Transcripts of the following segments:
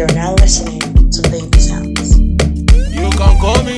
You're now listening to Baby Sounds. You can call me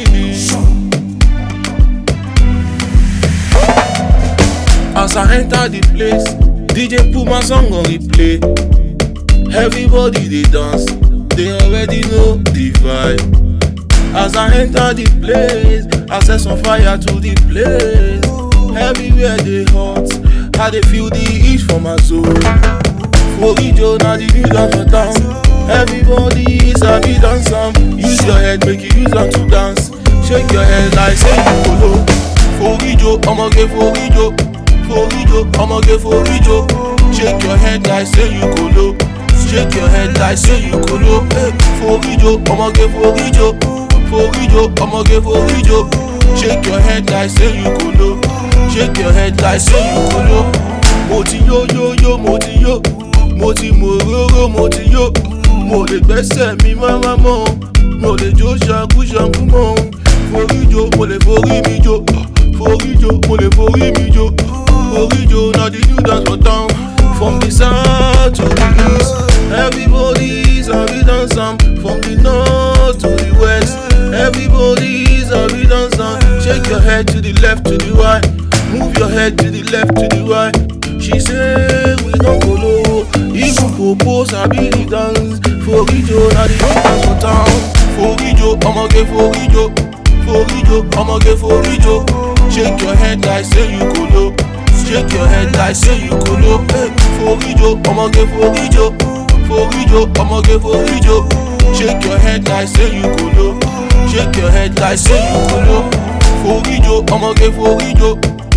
as I enter the place, DJ put my song on replay. Everybody they dance, they already know the vibe. As I enter the place, I set some fire to the place. Everywhere they hot, how they feel the heat from my soul. For Ijo, now the new dance for town. Everybody is a bit dance some. Use your head, make you use them to dance. Shake your head like say you follow. For Ijo, I'ma get for Ijo. For Ijo, I'ma get for Ijo. Shake your head like say you follow. Shake your head like say you follow. For Ijo, I'ma get for Ijo. For Ijo, I'ma get for Ijo. Shake your head like say you follow. Shake your head like say you follow. Moti yo yo yo, moti yo. Moti mororo, moti yo. Mo lè gbẹ́sẹ̀ mi máma mọ́, mo lè jó ṣàkúṣàkú mọ́. Foríjó, mo lè forí mi jó. Foríjó, mo lè forí mi jó. Foríjó, na the new dance for town. From the south to the east, everybody's a bit on some. From the north to the west, everybody's a bit on some. Shake your head to the left, to the right. Move your head to the left, to the right. She say we don't go low. Even propose I be the dance. Foríjó, na the new dance for town. Foríjó, I'ma get foríjó. Foríjó, I'ma get foríjó. Shake your head like say you go low. Shake your head like say you go low. Foríjó, I'ma get foríjó. Foríjó, I'ma get foríjó. Shake your head like say you go low. Shake your head like say you go low. Foríjó, I'ma get foríjó.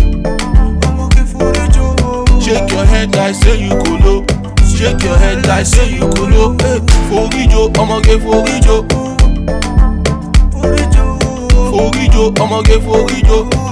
Shake your head like say you go low. Shake your head like say you go low. Foríjó, I'ma get foríjó. Foríjó, I'ma get foríjó.